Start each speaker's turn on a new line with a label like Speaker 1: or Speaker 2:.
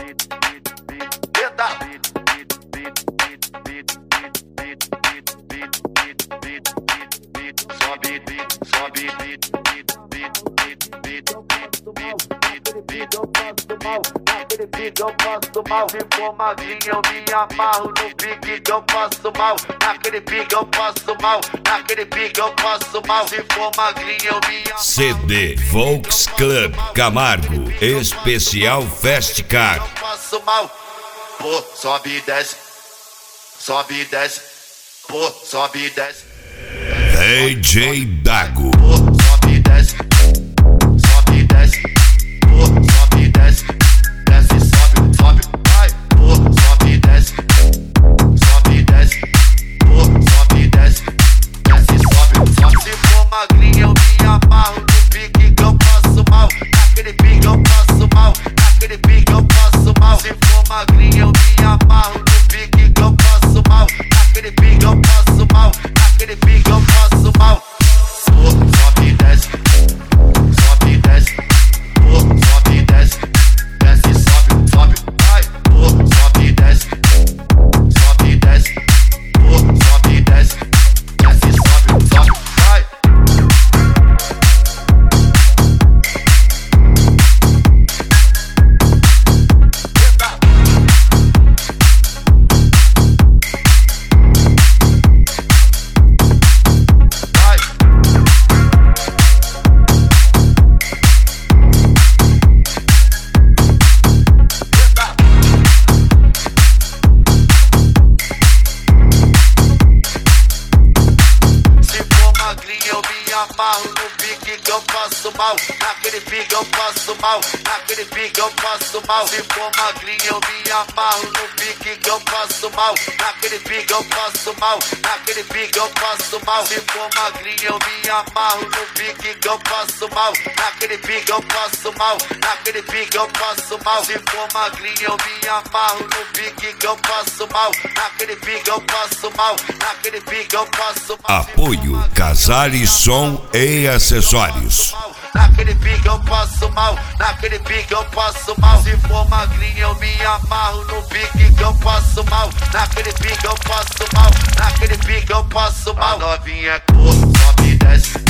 Speaker 1: Naquele pique eu passo mal, se for magrinho eu me amarro no pique que eu passo mal. Naquele pique eu passo mal, naquele pique eu passo mal, se for magrinho eu me amarro.
Speaker 2: CD Volks Club Camargo, especial Fast Car.
Speaker 1: Eu passo mal, pô, sobe e desce, sobe e desce, pô, sobe e desce.
Speaker 2: DJ Dago.
Speaker 1: Pô, sobe e desce, sobe e desce, pô, sobe e desce, desce, sobe, sobe, vai, pô, sobe e desce, sobe e desce, pô, sobe e desce, desce, sobe, sobe. Se for magrinho eu me amarro no pique que eu passo mal, naquele pique eu passo mal, naquele pique eu passo mal. Se for magrinho eu me amarro no pique que eu passo mal, naquele pique eu passo mal, naquele pique eu passo mal. Pô, sobe e desce, sobe e desce, pô, sobe e desce, desce, sobe, sobe, vai, pô, sobe e desce, sobe e desce, pô, sobe e desce, desce, sobe, sobe, vai. Eu me amarro no pique que eu passo mal, naquele pique eu passo mal, naquele pique eu passo mal. Se for magrinho eu me amarro no pique que eu passo mal, naquele pique eu passo mal, naquele pique eu passo mal. Se for magrinho eu me amarro no pique que eu passo mal, naquele pique eu passo mal, naquele pique eu passo mal. Se for magrinho eu me amarro no pique que eu passo mal, naquele pique eu passo mal, naquele pique eu passo mal.
Speaker 2: Apoio Casale Som e Acessórios.
Speaker 1: Naquele pique eu passo mal, naquele pique eu passo mal. Se for magrinho eu me amarro no pique que eu passo mal, naquele pique eu passo mal, naquele pique eu passo mal. A novinha é cor, sobe e desce,